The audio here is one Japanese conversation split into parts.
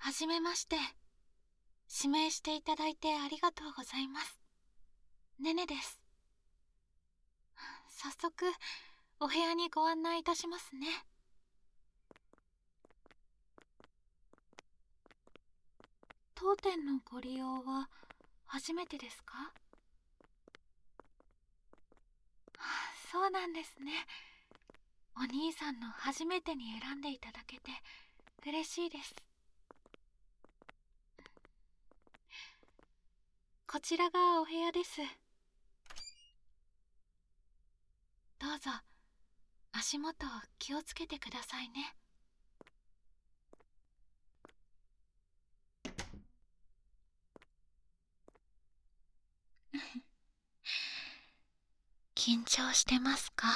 はじめまして。指名していただいてありがとうございます。ねねです。早速、お部屋にご案内いたしますね。当店のご利用は初めてですか？そうなんですね。お兄さんの初めてに選んでいただけて嬉しいです。こちらがお部屋です。どうぞ、足元気をつけてくださいね。緊張してますか？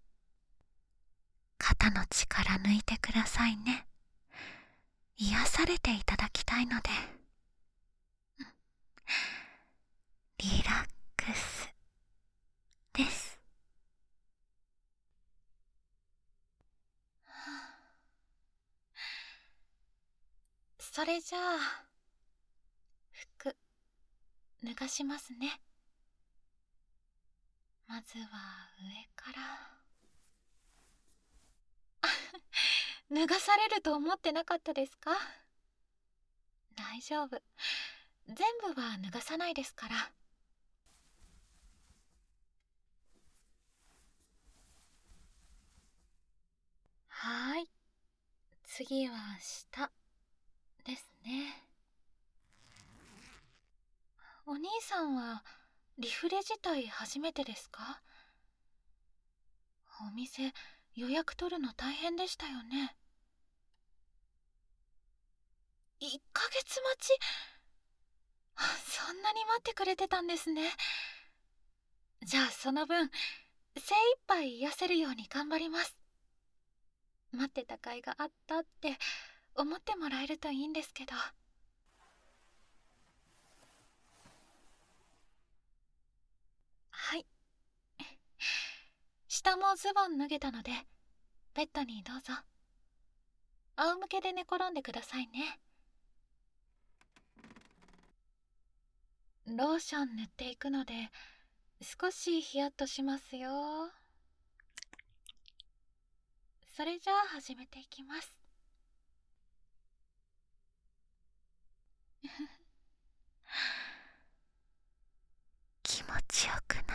肩の力抜いてくださいね。癒されていただきたいので。リラックスです。それじゃあ、服脱がしますね。まずは上から。脱がされると思ってなかったですか？大丈夫。全部は脱がさないですから。はーい。次は下ですね。お兄さんはリフレ自体初めてですか？お店予約取るの大変でしたよね。1ヶ月待ち。そんなに待ってくれてたんですね。じゃあその分精一杯癒せるように頑張ります。待ってた甲斐があったって思ってもらえるといいんですけど。はい。下もズボン脱げたのでベッドにどうぞ。仰向けで寝転んでくださいね。ローション塗っていくので少しヒヤッとしますよ。それじゃあ始めていきます。気持ちよく